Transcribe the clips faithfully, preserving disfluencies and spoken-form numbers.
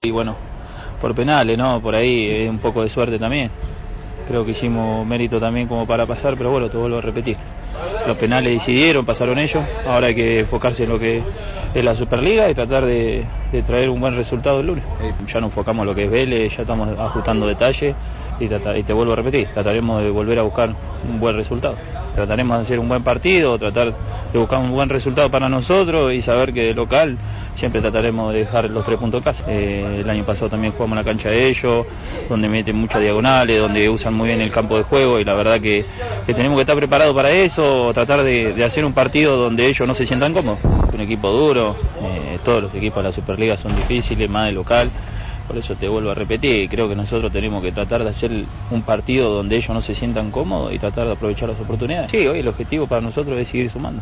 Y bueno, por penales, ¿no? Por ahí eh, un poco de suerte también. Creo que hicimos mérito también como para pasar, pero bueno, te vuelvo a repetir. Los penales decidieron, pasaron ellos, ahora hay que enfocarse en lo que es la Superliga y tratar de, de traer un buen resultado el lunes. Ya nos enfocamos en lo que es Vélez, ya estamos ajustando detalles y, trata, y te vuelvo a repetir, trataremos de volver a buscar un buen resultado. Trataremos de hacer un buen partido, tratar de buscar un buen resultado para nosotros y saber que de local siempre trataremos de dejar los tres puntos en casa. Eh, el año pasado también jugamos en la cancha de ellos, donde meten muchas diagonales, donde usan muy bien el campo de juego y la verdad que, que tenemos que estar preparados para eso, tratar de, de hacer un partido donde ellos no se sientan cómodos. Un equipo duro, eh, todos los equipos de la Superliga son difíciles, más de local. Por eso te vuelvo a repetir, creo que nosotros tenemos que tratar de hacer un partido donde ellos no se sientan cómodos y tratar de aprovechar las oportunidades. Sí, hoy el objetivo para nosotros es seguir sumando.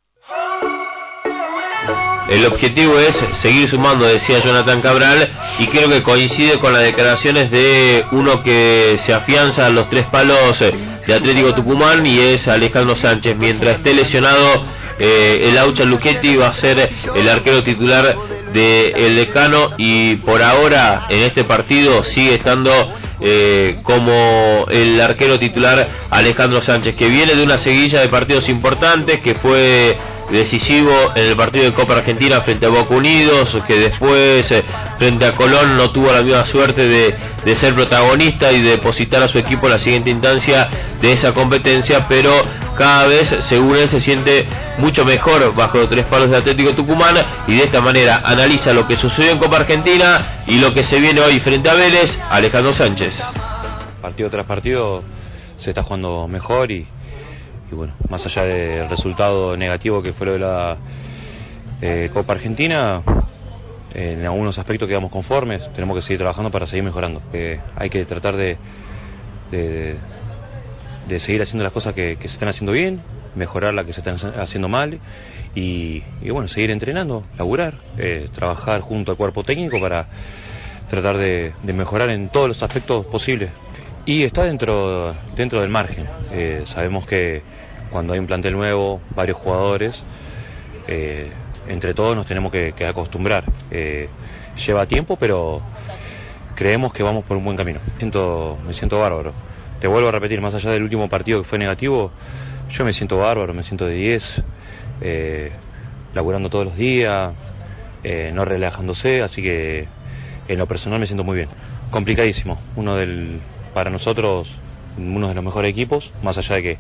El objetivo es seguir sumando, decía Jonathan Cabral, y creo que coincide con las declaraciones de uno que se afianza a los tres palos de Atlético Tucumán y es Alejandro Sánchez. Mientras esté lesionado eh, el Aucha Luchetti va a ser el arquero titular de El Decano y por ahora en este partido sigue estando eh, como el arquero titular Alejandro Sánchez, que viene de una seguilla de partidos importantes, que fue decisivo en el partido de Copa Argentina frente a Boca Unidos, que después eh, frente a Colón no tuvo la misma suerte de, de ser protagonista y de depositar a su equipo en la siguiente instancia de esa competencia, pero cada vez, según él, se siente mucho mejor bajo los tres palos de Atlético Tucumán y de esta manera analiza lo que sucedió en Copa Argentina y lo que se viene hoy frente a Vélez. Alejandro Sánchez. Partido tras partido se está jugando mejor y Y bueno, más allá del resultado negativo que fue lo de la eh, Copa Argentina, eh, en algunos aspectos quedamos conformes, tenemos que seguir trabajando para seguir mejorando. Eh, hay que tratar de, de, de seguir haciendo las cosas que, que se están haciendo bien, mejorar las que se están haciendo mal y, y bueno, seguir entrenando, laburar, eh, trabajar junto al cuerpo técnico para tratar de, de mejorar en todos los aspectos posibles. Y está dentro dentro del margen. Eh, sabemos que cuando hay un plantel nuevo, varios jugadores, eh, entre todos nos tenemos que, que acostumbrar. Eh, lleva tiempo, pero creemos que vamos por un buen camino. Me siento, me siento bárbaro. Te vuelvo a repetir, más allá del último partido que fue negativo, yo me siento bárbaro, me siento de diez, eh, laburando todos los días, eh, no relajándose, así que en lo personal me siento muy bien. Complicadísimo, uno del... para nosotros uno de los mejores equipos, más allá de que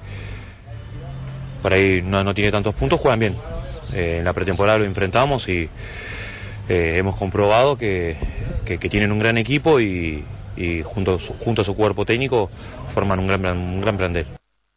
por ahí no, no tiene tantos puntos, juegan bien. Eh, en la pretemporada lo enfrentamos y eh, hemos comprobado que, que, que tienen un gran equipo y, y junto, junto a su cuerpo técnico forman un gran, un gran plantel.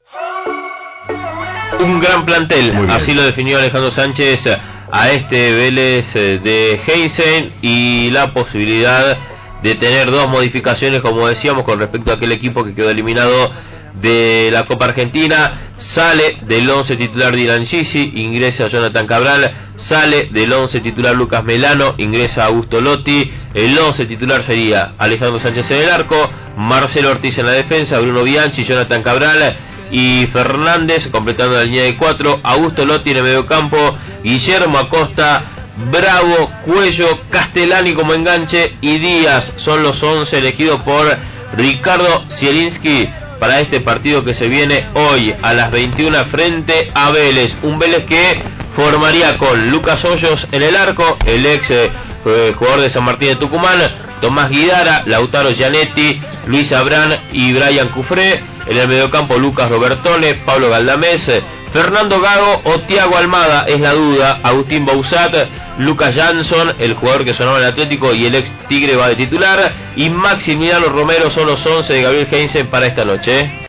Un gran plantel, así lo definió Alejandro Sánchez a este Vélez de Heisen y la posibilidad de tener dos modificaciones, como decíamos, con respecto a aquel equipo que quedó eliminado de la Copa Argentina. Sale del once titular Dylan Gisi, ingresa Jonathan Cabral. Sale del once titular Lucas Melano, ingresa Augusto Lotti. El once titular sería Alejandro Sánchez en el arco, Marcelo Ortiz en la defensa, Bruno Bianchi, Jonathan Cabral y Fernández completando la línea de cuatro, Augusto Lotti en el medio campo, Guillermo Acosta, Bravo, Cuello, Castellani como enganche y Díaz son los once elegidos por Ricardo Zielinski para este partido que se viene hoy a las veintiuna frente a Vélez. Un Vélez que formaría con Lucas Hoyos en el arco, el ex eh, jugador de San Martín de Tucumán, Tomás Guidara, Lautaro Gianetti, Luis Abrán y Brian Cufré. En el mediocampo Lucas Robertone, Pablo Galdamés, Fernando Gago o Thiago Almada es la duda. Agustín Bausat, Lucas Jansson, el jugador que sonaba en el Atlético y el ex Tigre va de titular, y Maximiliano Romero son los once de Gabriel Heinze para esta noche.